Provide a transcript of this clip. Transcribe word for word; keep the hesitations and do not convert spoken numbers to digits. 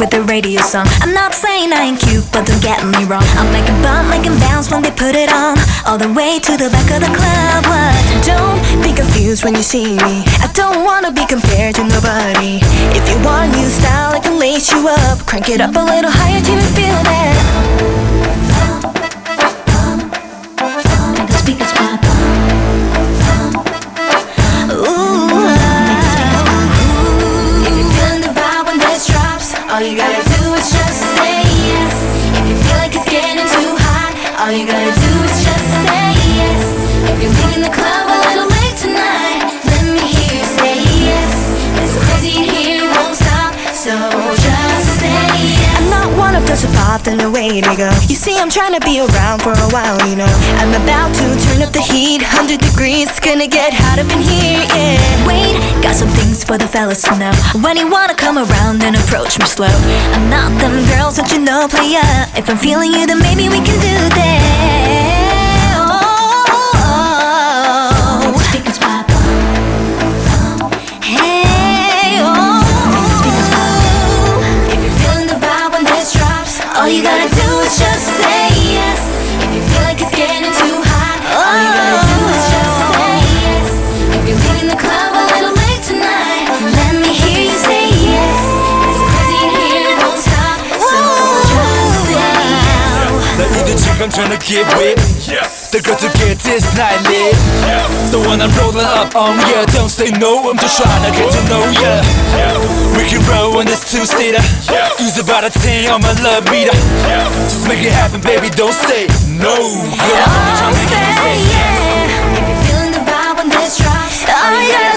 with the radio song. I'm not saying I ain't cute, but don't get me wrong. I'll make a bump, make 'em bounce when they put it on, all the way to the back of the club. What? Don't be confused when you see me. I don't wanna be compared to nobody. If you want new style, I can lace you up, crank it up a little higher till you feel that. Make the speakers pop. All you gotta do is just say yes. If you feel like it's getting too hot, all you gotta do is just say yes. If you're leaving the club a little late tonight, let me hear you say yes. It's crazy in here, it won't stop, so just say yes. I'm not one of those who thought and away to go. You see, I'm trying to be around for a while, you know. I'm about to turn up the heat, one hundred degrees, it's gonna get hot up in here, yeah. Wait, got some things for the fellas to know. When you wanna come around, then approach me slow. I'm not them girls that you know, player. If I'm feeling you, then maybe we can do that. Oh, oh, oh. Make the speakers pop. Hey, oh, oh. If you're feeling the vibe when this drops, all you gotta do is just say yes. If you feel like it's getting too hot, all you gotta do is just say yes. If you're leaving the club a little late tonight, let me hear you say yes. It's crazy in here, it won't stop, so just say yes. 나 이들 지금 tryna get with. They're good to get this night lit. So when I'm rolling up, um yeah, don't say no, I'm just tryna get to know ya. We can roll on this two-seater. Use about a ten on my love meter. Just make it happen, baby, don't say no. Girl, I'm tryna get you to say yes. If you're feeling the vibe when this drops, all you gotta